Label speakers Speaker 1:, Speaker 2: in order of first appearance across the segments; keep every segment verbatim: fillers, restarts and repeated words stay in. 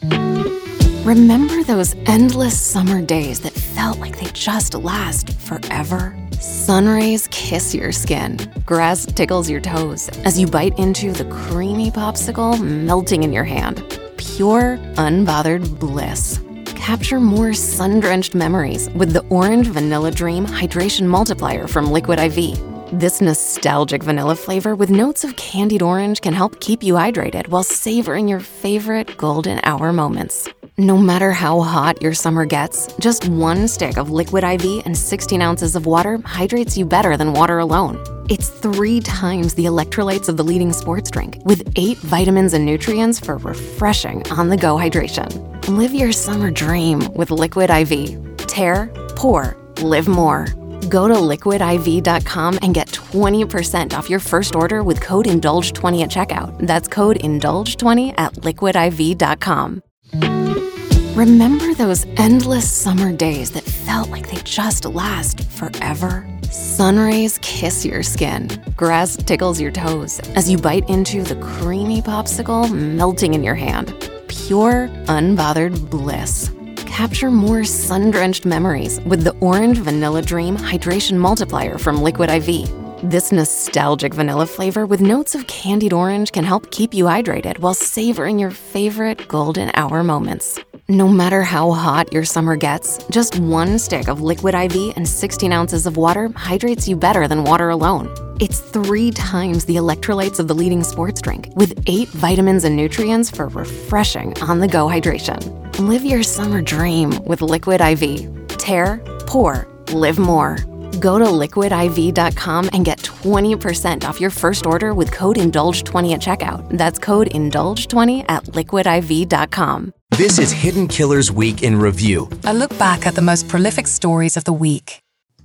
Speaker 1: Remember those endless summer days that felt like they just last forever? Sun rays kiss your skin, grass tickles your toes as you bite into the creamy popsicle melting in your hand. Pure, unbothered bliss. Capture more sun-drenched memories with the Orange Vanilla Dream Hydration Multiplier from Liquid I V. This nostalgic vanilla flavor with notes of candied orange can help keep you hydrated while savoring your favorite golden hour moments. No matter how hot your summer gets, just one stick of Liquid I V and sixteen ounces of water hydrates you better than water alone. It's three times the electrolytes of the leading sports drink, with eight vitamins and nutrients for refreshing on-the-go hydration. Live your summer dream with Liquid I V. Tear, pour, live more. Go to liquid I V dot com and get twenty percent off your first order with code indulge twenty at checkout. That's code indulge twenty at liquid I V dot com. Remember those endless summer days that felt like they just last forever? Sun rays kiss your skin, grass tickles your toes as you bite into the creamy popsicle melting in your hand. Pure, unbothered bliss. Capture more sun-drenched memories with the Orange Vanilla Dream Hydration Multiplier from Liquid I V. This nostalgic vanilla flavor with notes of candied orange can help keep you hydrated while savoring your favorite golden hour moments. No matter how hot your summer gets, just one stick of Liquid I V and sixteen ounces of water hydrates you better than water alone. It's three times the electrolytes of the leading sports drink, with eight vitamins and nutrients for refreshing on-the-go hydration. Live your summer dream with Liquid I V. Tear, pour, live more. Go to liquid I V dot com and get twenty percent off your first order with code indulge twenty at checkout. That's code indulge twenty at liquid I V dot com.
Speaker 2: This is Hidden Killers Week in Review.
Speaker 3: A look back at the most prolific stories of the week.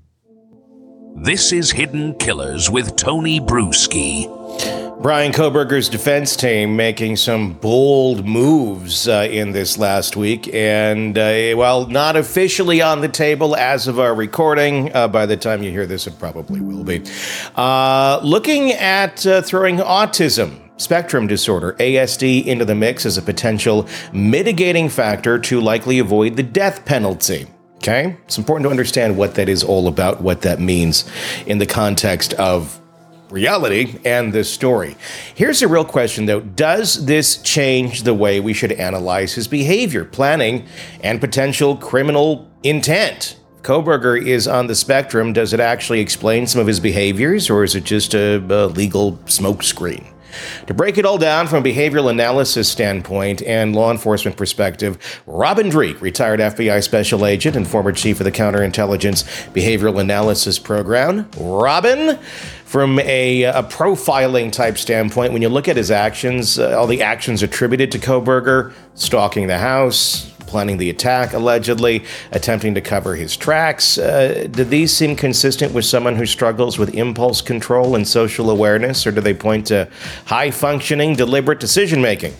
Speaker 4: This is Hidden Killers with Tony Bruschi.
Speaker 5: Bryan Kohberger's defense team making some bold moves uh, in this last week. And uh, while not officially on the table as of our recording, uh, by the time you hear this, it probably will be. Uh, looking at uh, throwing autism spectrum disorder, A S D, into the mix as a potential mitigating factor to likely avoid the death penalty. Okay? It's important to understand what that is all about, what that means in the context of reality and this story. Here's a real question, though. Does this change the way we should analyze his behavior, planning, and potential criminal intent? Kohberger is on the spectrum. Does it actually explain some of his behaviors, or is it just a, a legal smokescreen? To break it all down from a behavioral analysis standpoint and law enforcement perspective, Robin Dreeke, retired F B I special agent and former chief of the Counterintelligence Behavioral Analysis Program. Robin, from a, a profiling type standpoint, when you look at his actions, uh, all the actions attributed to Kohberger, stalking the house, planning the attack, allegedly, attempting to cover his tracks. Uh, do these seem consistent with someone who struggles with impulse control and social awareness, or do they point to high-functioning, deliberate decision-making?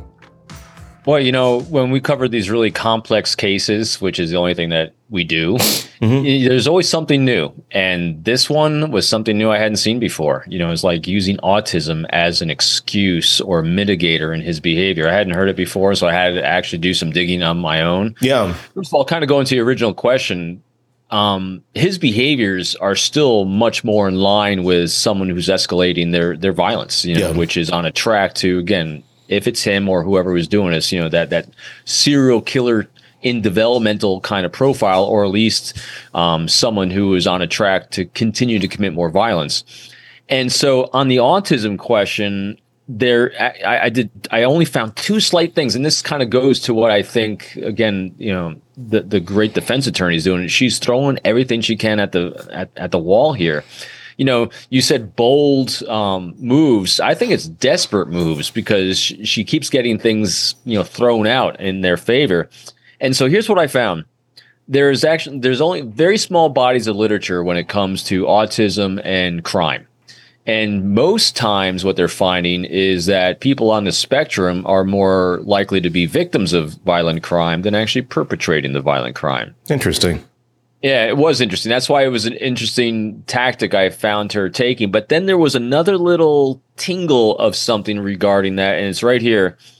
Speaker 6: Well, you know, when we cover these really complex cases, which is the only thing that we do, mm-hmm. there's always something new. And this one was something new I hadn't seen before. You know, it's like using autism as an excuse or mitigator in his behavior. I hadn't heard it before, so I had to actually do some digging on my own.
Speaker 5: Yeah.
Speaker 6: First of all, kind of going to your original question, um, his behaviors are still much more in line with someone who's escalating their their violence, you know, yeah. which is on a track to, again, if it's him or whoever was doing this, you know, that that serial killer in developmental kind of profile, or at least um, someone who is on a track to continue to commit more violence. And so on the autism question, there, I, I did, I only found two slight things. And this kind of goes to what I think, again, you know, the, the great defense attorney is doing. She's throwing everything she can at the, at, at the wall here. You know, you said bold um, moves. I think it's desperate moves, because she, she keeps getting things, you know, thrown out in their favor. And so here's what I found. There's actually, there's only very small bodies of literature when it comes to autism and crime. And most times what they're finding is that people on the spectrum are more likely to be victims of violent crime than actually perpetrating the violent crime.
Speaker 5: Interesting.
Speaker 6: Yeah, it was interesting. That's why it was an interesting tactic I found her taking. But then there was another little tingle of something regarding that, and it's right here.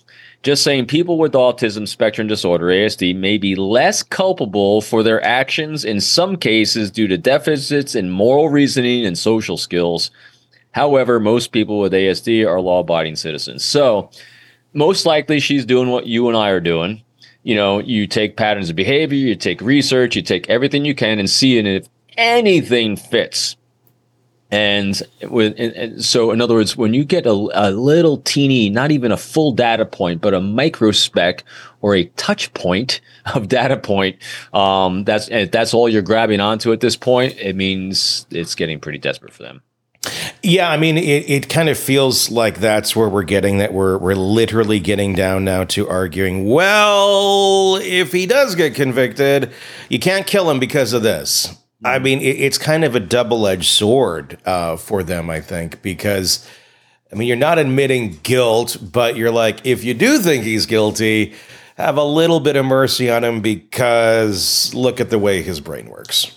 Speaker 6: Just saying people with autism spectrum disorder, A S D, may be less culpable for their actions in some cases due to deficits in moral reasoning and social skills. However, most people with A S D are law-abiding citizens. So most likely she's doing what you and I are doing. You know, you take patterns of behavior, you take research, you take everything you can and see if anything fits. And, with, and, and so, in other words, when you get a, a little teeny, not even a full data point, but a microspec or a touch point of data point, um, that's that's all you're grabbing onto at this point. It means it's getting pretty desperate for them.
Speaker 5: Yeah, I mean, it, it kind of feels like that's where we're getting that we're we're literally getting down now to arguing, well, if he does get convicted, you can't kill him because of this. I mean, it, it's kind of a double-edged sword uh, for them, I think, because, I mean, you're not admitting guilt, but you're like, if you do think he's guilty, have a little bit of mercy on him because look at the way his brain works.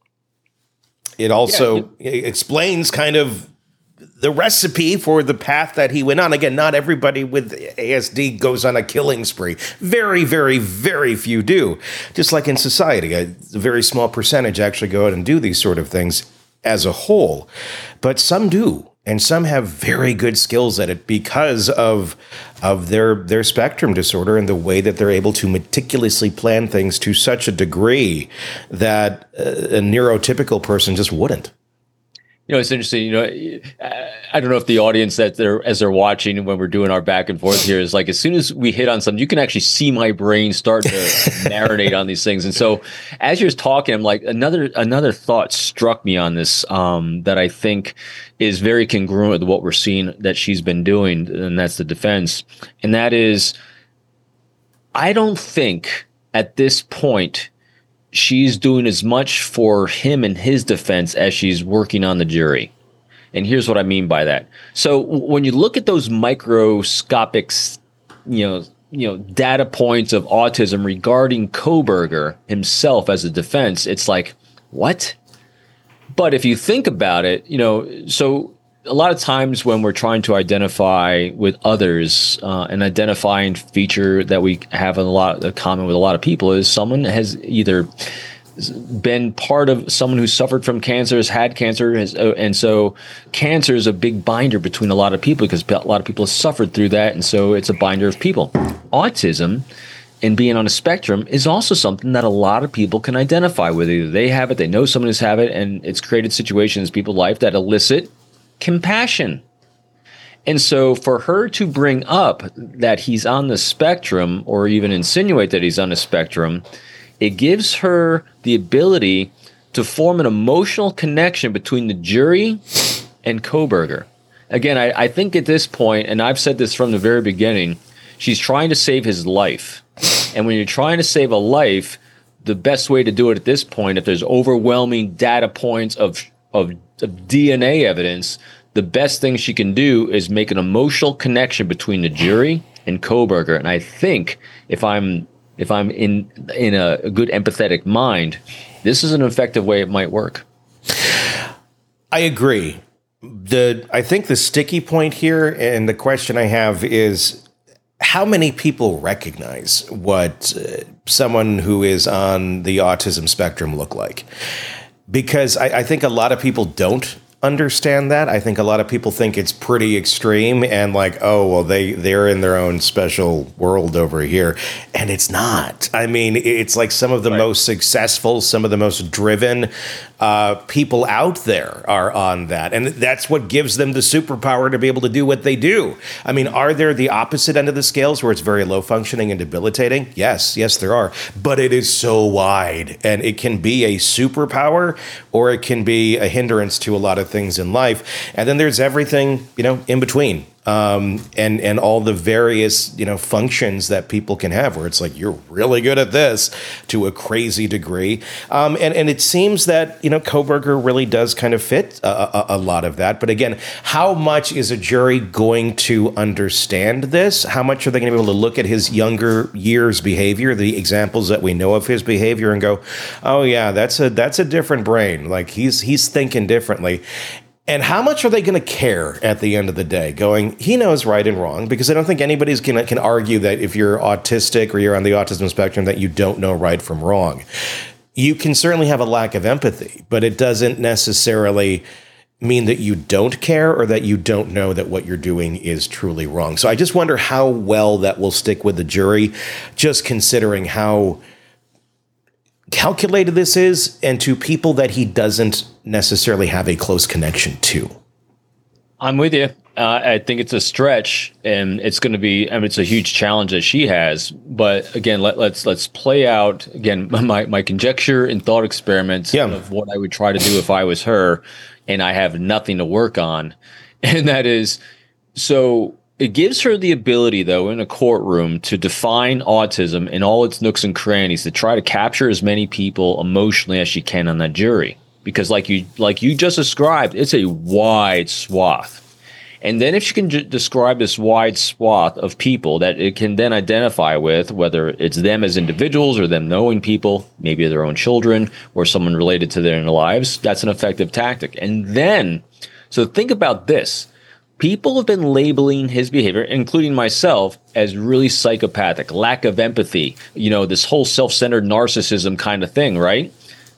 Speaker 5: It also yeah, it, explains kind of the recipe for the path that he went on. Again, not everybody with A S D goes on a killing spree. Very, very, very few do. Just like in society, a very small percentage actually go out and do these sort of things as a whole. But some do, and some have very good skills at it because of of their their spectrum disorder and the way that they're able to meticulously plan things to such a degree that a neurotypical person just wouldn't.
Speaker 6: You know, it's interesting. You know, I don't know if the audience that they're as they're watching when we're doing our back and forth here is like, as soon as we hit on something, you can actually see my brain start to marinate on these things. And so, as you're talking, I'm like, another another thought struck me on this um, that I think is very congruent with what we're seeing that she's been doing, and that's the defense. And that is, I don't think at this point she's doing as much for him and his defense as she's working on the jury. And here's what I mean by that. So when you look at those microscopic, you know, you know, data points of autism regarding Kohberger himself as a defense, it's like, what? But if you think about it, you know, so a lot of times when we're trying to identify with others, uh, an identifying feature that we have a lot in common with a lot of people is someone has either been part of someone who suffered from cancer, has had cancer, has, uh, and so cancer is a big binder between a lot of people because a lot of people have suffered through that, and so it's a binder of people. Autism and being on a spectrum is also something that a lot of people can identify with. Either they have it, they know someone who's have it, and it's created situations in people's life that elicit compassion. And so for her to bring up that he's on the spectrum or even insinuate that he's on the spectrum, it gives her the ability to form an emotional connection between the jury and Kohberger. Again, I, I think at this point, and I've said this from the very beginning, she's trying to save his life. And when you're trying to save a life, the best way to do it at this point, if there's overwhelming data points of of of D N A evidence, the best thing she can do is make an emotional connection between the jury and Kohberger. And I think if I'm if I'm in in a, a good empathetic mind, this is an effective way it might work.
Speaker 5: I agree. The I think the sticky point here and the question I have is, how many people recognize what uh, someone who is on the autism spectrum look like? Because I, I think a lot of people don't understand that. I think a lot of people think it's pretty extreme and like, oh, well, they, they're in their own special world over here. And it's not. I mean, it's like some of the right. most successful, some of the most driven uh, people out there are on that. And that's what gives them the superpower to be able to do what they do. I mean, are there the opposite end of the scales where it's very low functioning and debilitating? Yes, yes, there are. But it is so wide, and it can be a superpower or it can be a hindrance to a lot of things in life. And then there's everything, you know, in between. Um, and, and all the various, you know, functions that people can have where it's like, you're really good at this to a crazy degree. Um, and, and it seems that, you know, Kohberger really does kind of fit a, a, a lot of that. But again, how much is a jury going to understand this? How much are they going to be able to look at his younger years behavior, the examples that we know of his behavior, and go, oh yeah, that's a, that's a different brain. Like he's, he's thinking differently. And how much are they going to care at the end of the day? Going, he knows right and wrong, because I don't think anybody's gonna can argue that if you're autistic or you're on the autism spectrum that you don't know right from wrong. You can certainly have a lack of empathy, but it doesn't necessarily mean that you don't care or that you don't know that what you're doing is truly wrong. So I just wonder how well that will stick with the jury, just considering how calculated this is, and to people that he doesn't necessarily have a close connection to.
Speaker 6: I'm with you. Uh, I think it's a stretch, and it's going to be. I mean, it's a huge challenge that she has. But again, let, let's let's play out again my my conjecture and thought experiments yeah. of what I would try to do if I was her, and I have nothing to work on, and that is so. It gives her the ability, though, in a courtroom to define autism in all its nooks and crannies, to try to capture as many people emotionally as she can on that jury. Because like you like you just described, it's a wide swath. And then if she can j- describe this wide swath of people that it can then identify with, whether it's them as individuals or them knowing people, maybe their own children or someone related to their lives, that's an effective tactic. And then, so think about this. People have been labeling his behavior, including myself, as really psychopathic, lack of empathy, you know, this whole self-centered narcissism kind of thing, right?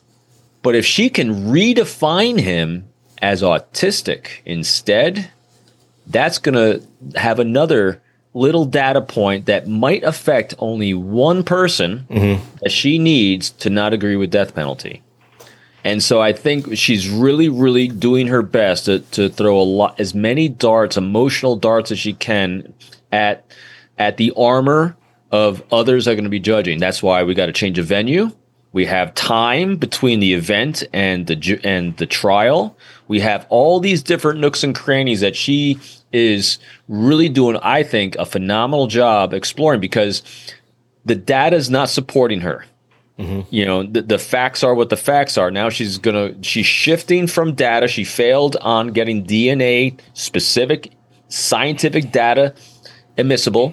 Speaker 6: But if she can redefine him as autistic instead, that's going to have another little data point that might affect only one person mm-hmm. that she needs to not agree with death penalty. And so I think she's really, really doing her best to, to throw a lot, as many darts, emotional darts as she can at at the armor of others that are going to be judging. That's why we got to change a venue. We have time between the event and the ju- and the trial. We have all these different nooks and crannies that she is really doing, I think, a phenomenal job exploring, because the data is not supporting her. Mm-hmm. You know, the, the facts are what the facts are. Now she's gonna she's shifting from data. She failed on getting D N A specific scientific data admissible,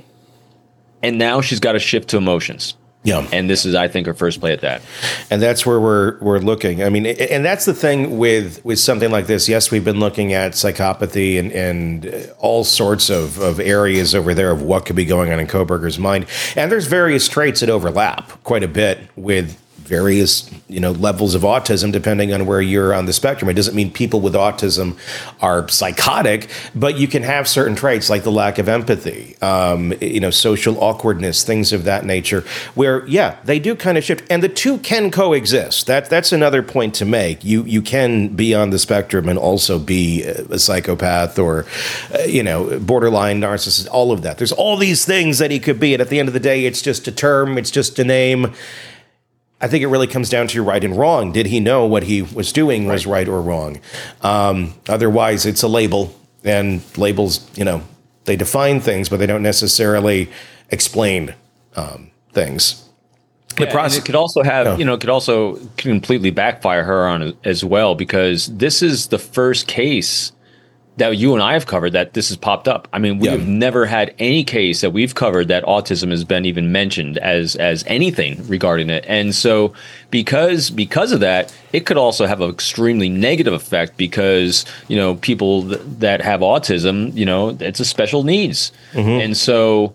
Speaker 6: and now she's got to shift to emotions.
Speaker 5: Yeah,
Speaker 6: and this is, I think, her first play at that.
Speaker 5: And that's where we're we're looking. I mean, and that's the thing with with something like this. Yes, we've been looking at psychopathy and and all sorts of, of areas over there of what could be going on in Kohberger's mind. And there's various traits that overlap quite a bit with various, you know, levels of autism, depending on where you're on the spectrum. It doesn't mean people with autism are psychotic, but you can have certain traits like the lack of empathy, um, you know, social awkwardness, things of that nature, where, yeah, they do kind of shift. And the two can coexist. That That's another point to make. You you can be on the spectrum and also be a psychopath or, uh, you know, borderline narcissist, all of that. There's all these things that he could be. And at the end of the day, it's just a term. It's just a name. I think it really comes down to right and wrong. Did he know what he was doing was right, right or wrong? Um, otherwise, it's a label, and labels, you know, they define things, but they don't necessarily explain um, things.
Speaker 6: The yeah, process- it could also have, no. you know, it could also completely backfire her on as well, because this is the first case that you and I have covered that this has popped up. I mean, we yeah. have never had any case that we've covered that autism has been even mentioned as as anything regarding it. And so because because of that, it could also have an extremely negative effect, because, you know, people th- that have autism, you know, it's a special needs. Mm-hmm. And so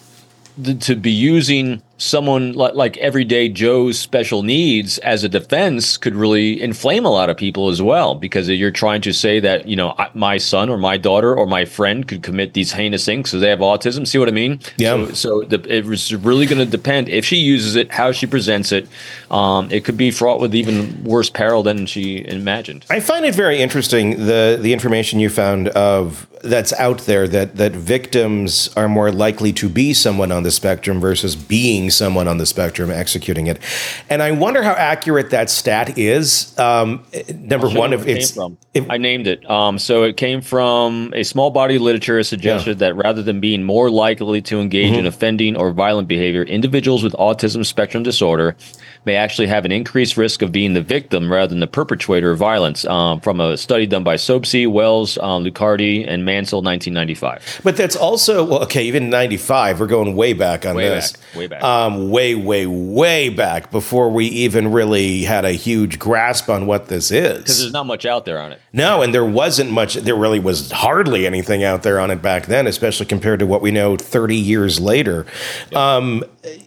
Speaker 6: th- to be using someone like, like everyday Joe's special needs as a defense could really inflame a lot of people as well, because you're trying to say that, you know, my son or my daughter or my friend could commit these heinous things because they have autism. See what I mean?
Speaker 5: Yeah.
Speaker 6: So, so the, it was really going to depend if she uses it, how she presents it. Um, it could be fraught with even worse peril than she imagined.
Speaker 5: I find it very interesting, the the information you found of that's out there, that that victims are more likely to be someone on the spectrum versus being someone on the spectrum executing it. And I wonder how accurate that stat is. Um, number one, if it's...
Speaker 6: From. If, I named it. Um, so it came from a small body of literature suggested yeah. that rather than being more likely to engage mm-hmm. in offending or violent behavior, individuals with autism spectrum disorder may actually have an increased risk of being the victim rather than the perpetrator of violence. Um, from a study done by Sobsey, Wells, um, Lucardi, and Mansell, nineteen ninety-five.
Speaker 5: But that's also, well, okay, even ninety-five, we're going way back on
Speaker 6: way
Speaker 5: this.
Speaker 6: Back, way back.
Speaker 5: Um, way, way, way back before we even really had a huge grasp on what this is.
Speaker 6: Because there's not much out there on it.
Speaker 5: No, and there wasn't much, there really was hardly anything out there on it back then, especially compared to what we know thirty years later. Yeah. Um,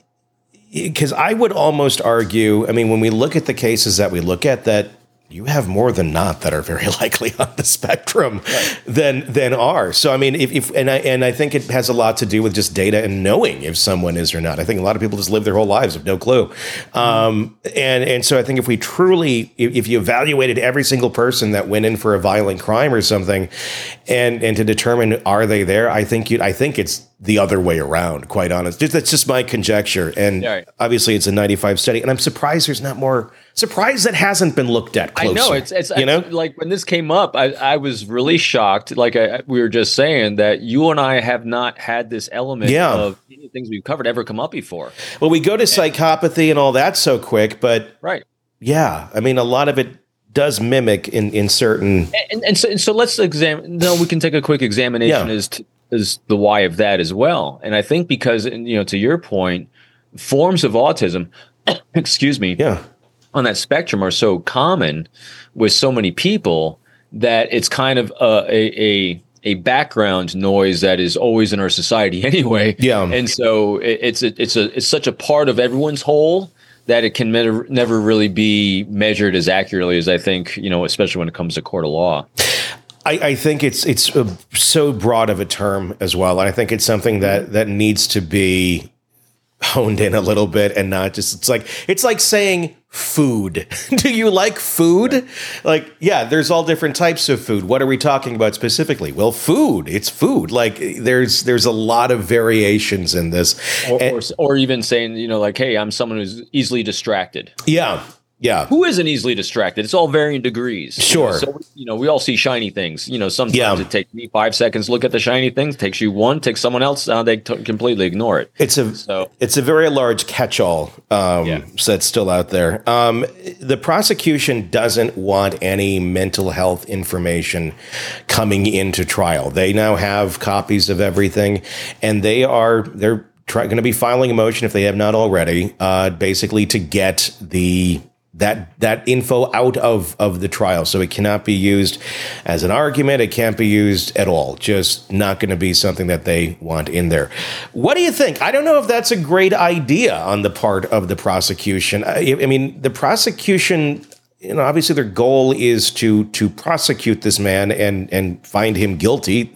Speaker 5: because I would almost argue, I mean, when we look at the cases that we look at, that you have more than not that are very likely on the spectrum right. than than are. So I mean, if, if and I and I think it has a lot to do with just data and knowing if someone is or not. I think a lot of people just live their whole lives with no clue. Mm-hmm. Um, and and so I think if we truly, if, if you evaluated every single person that went in for a violent crime or something, and and to determine are they there, I think you, I think it's the other way around. Quite honest, that's just my conjecture. And yeah, right. obviously, it's a ninety-five study, and I'm surprised there's not more. Surprised that hasn't been looked at closer.
Speaker 6: I know it's, it's
Speaker 5: you know,
Speaker 6: it's, like when this came up, I, I was really shocked. Like I, we were just saying that you and I have not had this element
Speaker 5: yeah.
Speaker 6: of any things we've covered ever come up before.
Speaker 5: Well, we go to psychopathy and all that so quick, but
Speaker 6: right,
Speaker 5: yeah, I mean, a lot of it does mimic in in certain.
Speaker 6: And, and so, and so let's examine. No, we can take a quick examination
Speaker 5: yeah.
Speaker 6: as to, as the why of that as well. And I think because, you know, to your point, forms of autism, excuse me,
Speaker 5: yeah.
Speaker 6: on that spectrum are so common with so many people that it's kind of a, a, a, a background noise that is always in our society anyway.
Speaker 5: Yeah.
Speaker 6: And so it, it's, a, it's a, it's such a part of everyone's whole that it can never, never really be measured as accurately as I think, you know, especially when it comes to court of law.
Speaker 5: I, I think it's, it's a, so broad of a term as well. And I think it's something that, that needs to be honed in a little bit and not just, it's like, it's like saying food. Do you like food? Like, yeah, there's all different types of food. What are we talking about specifically? Well, food, it's food. Like there's, there's a lot of variations in this.
Speaker 6: Or,
Speaker 5: and,
Speaker 6: or, or even saying, you know, like, hey, I'm someone who's easily distracted.
Speaker 5: Yeah. Yeah.
Speaker 6: Who isn't easily distracted? It's all varying degrees.
Speaker 5: Sure.
Speaker 6: You know, so, you know, we all see shiny things. You know, sometimes
Speaker 5: yeah.
Speaker 6: it takes me five seconds to look at the shiny things. Takes you one, takes someone else, uh, they t- completely ignore it.
Speaker 5: It's a so, it's a very large catch-all um, yeah. that's still out there. Um, the prosecution doesn't want any mental health information coming into trial. They now have copies of everything, and they are they're try- going to be filing a motion if they have not already, uh, basically to get the that that info out of, of the trial. So it cannot be used as an argument. It can't be used at all. Just not going to be something that they want in there. What do you think? I don't know if that's a great idea on the part of the prosecution. I, I mean, the prosecution, you know, obviously their goal is to to prosecute this man and and find him guilty.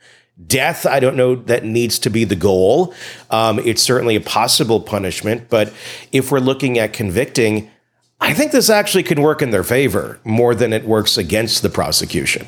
Speaker 5: Death, I don't know that needs to be the goal. Um, it's certainly a possible punishment. But if we're looking at convicting, I think this actually could work in their favor more than it works against the prosecution.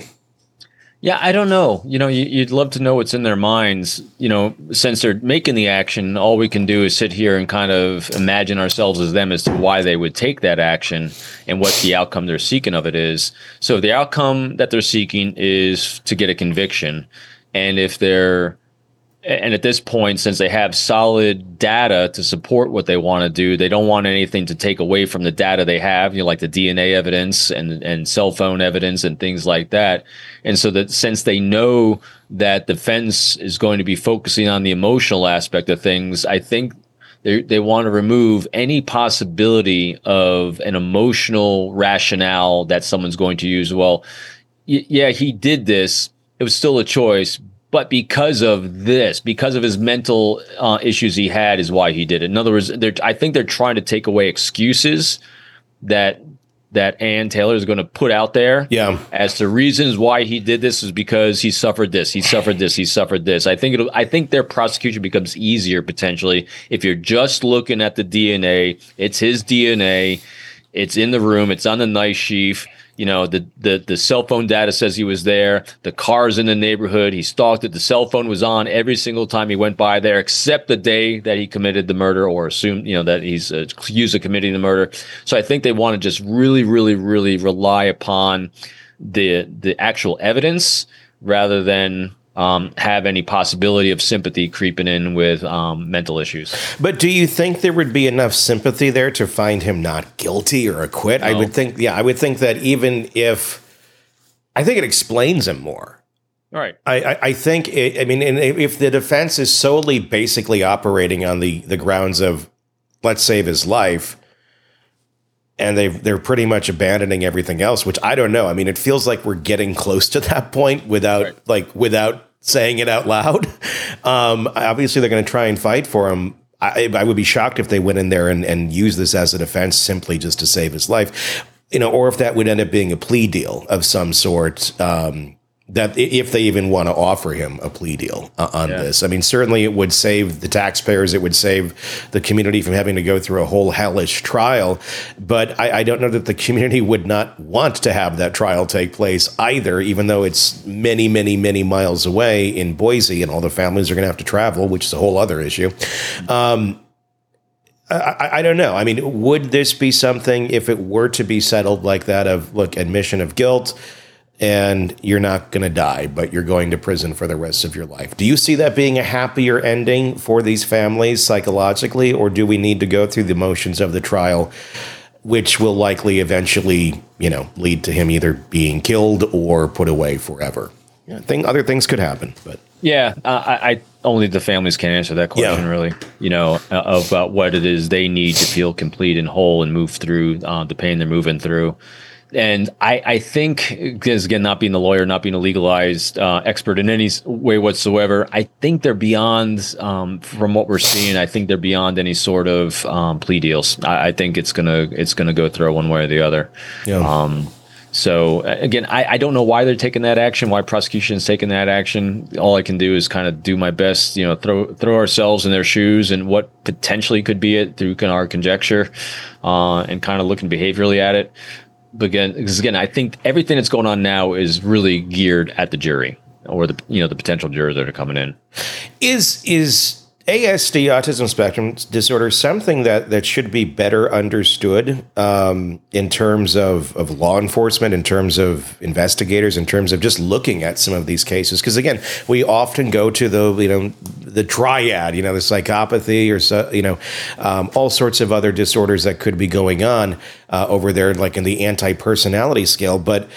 Speaker 6: Yeah, I don't know. You know, you, you'd love to know what's in their minds. You know, since they're making the action, all we can do is sit here and kind of imagine ourselves as them as to why they would take that action and what the outcome they're seeking of it is. So the outcome that they're seeking is to get a conviction. And if they're And at this point, since they have solid data to support what they want to do, they don't want anything to take away from the data they have, you know, like the D N A evidence and, and cell phone evidence and things like that. And so that since they know that defense is going to be focusing on the emotional aspect of things, I think they they want to remove any possibility of an emotional rationale that someone's going to use. Well, y- yeah, he did this. It was still a choice. But because of this, because of his mental uh, issues he had, is why he did it. In other words, I think they're trying to take away excuses that that Ann Taylor is going to put out there.
Speaker 5: Yeah.
Speaker 6: As to reasons why he did this is because he suffered this, he suffered this, he suffered this. I think it'll. I think their prosecution becomes easier potentially if you're just looking at the D N A. It's his D N A. It's in the room. It's on the knife sheath. You know, the, the, the cell phone data says he was there. The car's in the neighborhood. He stalked it. The cell phone was on every single time he went by there, except the day that he committed the murder or assumed, you know, that he's uh, accused of committing the murder. So I think they want to just really, really, really rely upon the the actual evidence rather than um, have any possibility of sympathy creeping in with um, mental issues.
Speaker 5: But do you think there would be enough sympathy there to find him not guilty or acquit? No. I would think, yeah, I would think that even if, I think it explains him more.
Speaker 6: Right.
Speaker 5: I, I, I think, it, I mean, and if the defense is solely basically operating on the, the grounds of let's save his life, and they they're pretty much abandoning everything else, which I don't know. I mean, it feels like we're getting close to that point without right. like without saying it out loud. Um, obviously, they're going to try and fight for him. I, I would be shocked if they went in there and, and used this as a defense simply just to save his life, you know, or if that would end up being a plea deal of some sort. Um, that if they even want to offer him a plea deal uh, on yeah. this. I mean, certainly it would save the taxpayers. It would save the community from having to go through a whole hellish trial. But I, I don't know that the community would not want to have that trial take place either, even though it's many, many, many miles away in Boise and all the families are going to have to travel, which is a whole other issue. Um, I, I don't know. I mean, would this be something if it were to be settled like that of, look, admission of guilt, and you're not going to die, but you're going to prison for the rest of your life? Do you see that being a happier ending for these families psychologically, or do we need to go through the motions of the trial, which will likely eventually, you know, lead to him either being killed or put away forever? I think other things could happen, but
Speaker 6: yeah, uh, I, I only the families can answer that question, yeah. really. You know, uh, about what it is they need to feel complete and whole and move through uh, the pain they're moving through. And I, I think, because again, not being a lawyer, not being a legalized uh, expert in any way whatsoever, I think they're beyond, um, from what we're seeing, I think they're beyond any sort of um, plea deals. I, I think it's gonna it's gonna go through one way or the other. Yeah. Um, so again, I, I don't know why they're taking that action, why prosecution is taking that action. All I can do is kind of do my best, you know, throw throw ourselves in their shoes and what potentially could be it through our conjecture, uh, and kind of looking behaviorally at it. But again, because again, I think everything that's going on now is really geared at the jury or the you know the potential jurors that are coming in.
Speaker 5: Is is A S D, autism spectrum disorder, something that, that should be better understood um, in terms of, of law enforcement, in terms of investigators, in terms of just looking at some of these cases? Because again, we often go to the you know the triad, you know, the psychopathy or so, you know um, all sorts of other disorders that could be going on uh, over there, like in the anti-personality scale, but.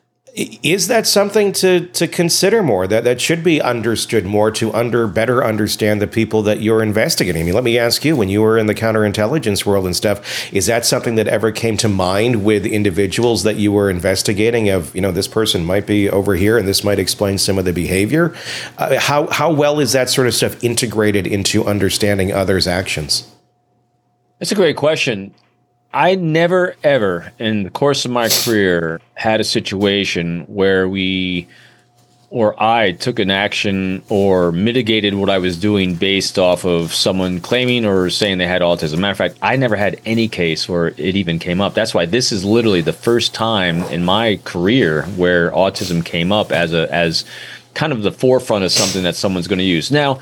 Speaker 5: Is that something to to consider more, that, that should be understood more to under better understand the people that you're investigating? I mean, let me ask you, when you were in the counterintelligence world and stuff, is that something that ever came to mind with individuals that you were investigating of, you know, this person might be over here and this might explain some of the behavior? Uh, how, how well is that sort of stuff integrated into understanding others' actions?
Speaker 6: That's a great question. I never, ever, in the course of my career, had a situation where we, or I, took an action or mitigated what I was doing based off of someone claiming or saying they had autism. Matter of fact, I never had any case where it even came up. That's why this is literally the first time in my career where autism came up as a as kind of the forefront of something that someone's going to use. Now,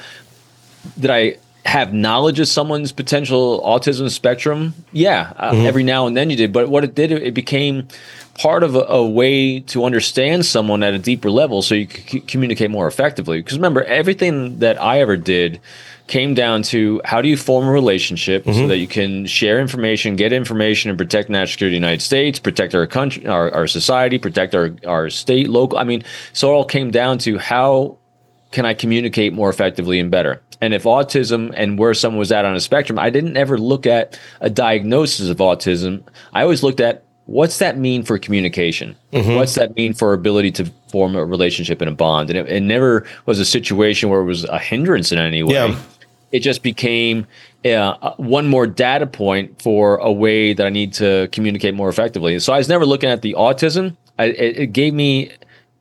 Speaker 6: did I have knowledge of someone's potential autism spectrum? Yeah, uh, mm-hmm. every now and then you did. But what it did, it became part of a, a way to understand someone at a deeper level so you could c- communicate more effectively. Because remember, everything that I ever did came down to how do you form a relationship mm-hmm. so that you can share information, get information, and protect national security of the United States, protect our country, our, our society, protect our, our state, local. I mean, so it all came down to how can I communicate more effectively and better? And if autism and where someone was at on a spectrum, I didn't ever look at a diagnosis of autism. I always looked at what's that mean for communication? Mm-hmm. What's that mean for ability to form a relationship and a bond? And it, it never was a situation where it was a hindrance in any way. Yeah. It just became uh, one more data point for a way that I need to communicate more effectively. So I was never looking at the autism. I, it, it gave me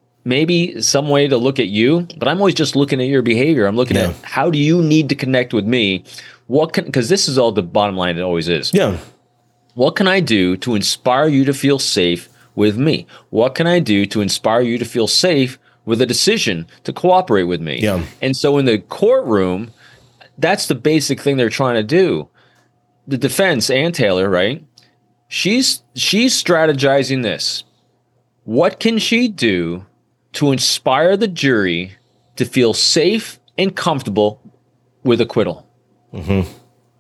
Speaker 6: maybe some way to look at you, but I'm always just looking at your behavior. I'm looking yeah. at how do you need to connect with me? What can, because this is all the bottom line, it always is.
Speaker 5: Yeah.
Speaker 6: What can I do to inspire you to feel safe with me? What can I do to inspire you to feel safe with a decision to cooperate with me?
Speaker 5: Yeah.
Speaker 6: And so in the courtroom, that's the basic thing they're trying to do. The defense, Ann Taylor, right? She's she's strategizing this. What can she do to inspire the jury to feel safe and comfortable with acquittal? Mm-hmm.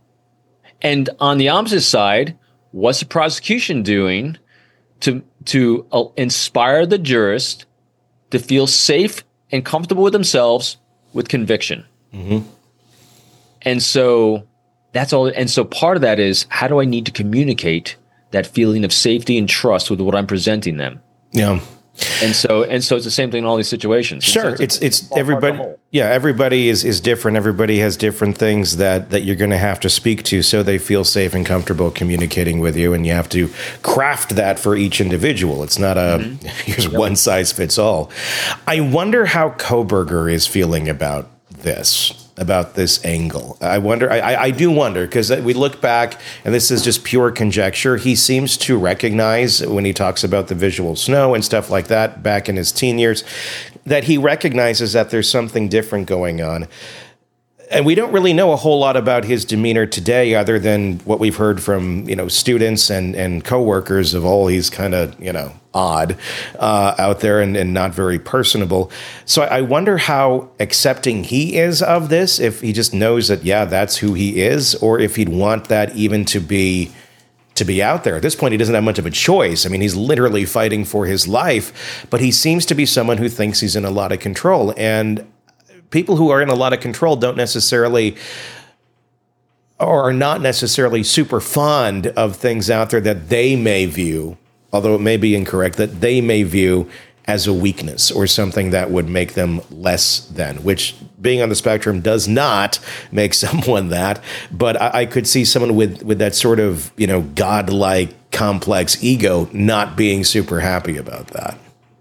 Speaker 6: And on the opposite side, what's the prosecution doing to to uh, inspire the jurist to feel safe and comfortable with themselves with conviction. Mm-hmm. And so that's all. And so part of that is, how do I need to communicate that feeling of safety and trust with what I'm presenting them?
Speaker 5: Yeah.
Speaker 6: And so, and so it's the same thing in all these situations.
Speaker 5: Sure.
Speaker 6: So
Speaker 5: it's, it's, it's everybody. Yeah. Everybody is, is different. Everybody has different things that, that you're going to have to speak to so they feel safe and comfortable communicating with you. And you have to craft that for each individual. It's not a, mm-hmm. here's yep. one size fits all. I wonder how Kohberger is feeling about this. About this angle. I wonder, I, I do wonder, because we look back, and this is just pure conjecture, he seems to recognize, when he talks about the visual snow and stuff like that back in his teen years, that he recognizes that there's something different going on. And we don't really know a whole lot about his demeanor today, other than what we've heard from, you know, students and, and coworkers of, oh, he's kind of, you know, odd uh, out there and, and not very personable. So I wonder how accepting he is of this, if he just knows that, yeah, that's who he is, or if he'd want that even to be to be out there. At this point, he doesn't have much of a choice. I mean, he's literally fighting for his life, but he seems to be someone who thinks he's in a lot of control. And people who are in a lot of control don't necessarily, or are not necessarily super fond of things out there that they may view, although it may be incorrect, that they may view as a weakness or something that would make them less than, which being on the spectrum does not make someone that. But I, I could see someone with, with that sort of, you know, godlike complex ego not being super happy about that.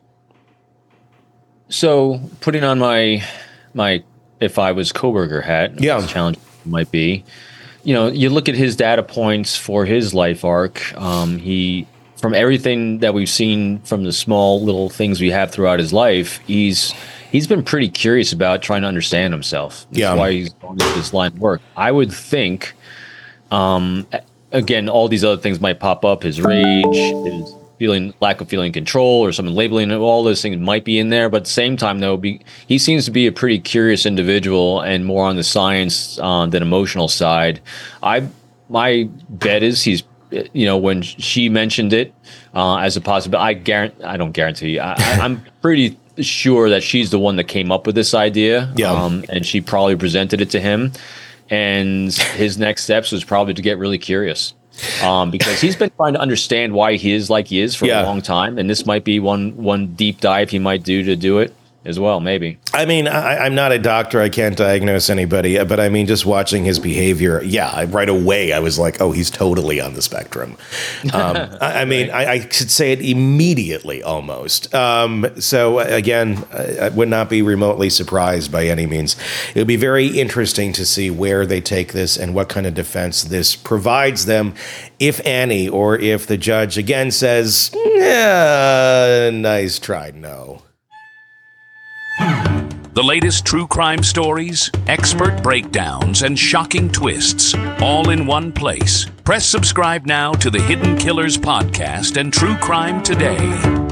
Speaker 6: So putting on my... my if I was Kohberger hat,
Speaker 5: yeah,
Speaker 6: challenge might be, you know, you look at his data points for his life arc. Um, he, from everything that we've seen from the small little things we have throughout his life, he's he's been pretty curious about trying to understand himself. That's
Speaker 5: yeah,
Speaker 6: why he's going into this line of work. I would think, um, again, all these other things might pop up. His rage, his feeling, lack of feeling control, or someone labeling it, all those things might be in there. But at the same time, though, be, he seems to be a pretty curious individual and more on the science uh, than emotional side. I my bet is he's, you know, when she mentioned it uh, as a possibility, I guarantee, I don't guarantee, I, I'm pretty sure that she's the one that came up with this idea.
Speaker 5: Yeah.
Speaker 6: Um, and she probably presented it to him. And his next steps was probably to get really curious. Um, because he's been trying to understand why he is like he is for
Speaker 5: yeah.
Speaker 6: a long time, and this might be one one deep dive he might do to do it as well, maybe.
Speaker 5: I mean, I, I'm not a doctor. I can't diagnose anybody. But I mean, just watching his behavior, yeah, I, right away I was like, oh, he's totally on the spectrum. Um, I, I mean, I, I could say it immediately almost. Um, so again, I, I would not be remotely surprised by any means. It would be very interesting to see where they take this and what kind of defense this provides them, if any, or if the judge again says, yeah, nice try, no.
Speaker 4: The latest true crime stories, expert breakdowns, and shocking twists, all in one place. Press subscribe now to the Hidden Killers podcast and True Crime Today.